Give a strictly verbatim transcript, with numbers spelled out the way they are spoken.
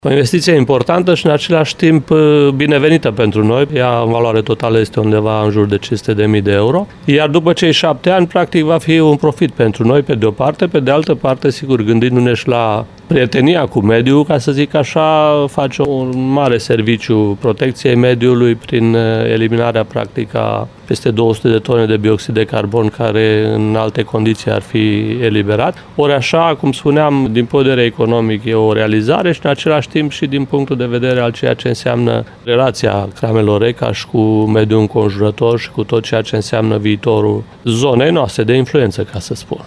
O investiție importantă și în același timp binevenită pentru noi. Ea în valoare totală este undeva în jur de cinci sute de mii de euro. Iar după cei șapte ani, practic, va fi un profit pentru noi, pe de o parte. Pe de altă parte, sigur, gândindu-ne și la prietenia cu mediul, ca să zic așa, face un mare serviciu protecției mediului prin eliminarea practică a peste două sute de tone de bioxid de carbon care în alte condiții ar fi eliberat. Ori așa, cum spuneam, din punct de vedere economic e o realizare și în același timp și din punctul de vedere al ceea ce înseamnă relația Cramelor Recaș cu mediul înconjurător și cu tot ceea ce înseamnă viitorul zonei noastre de influență, ca să spun.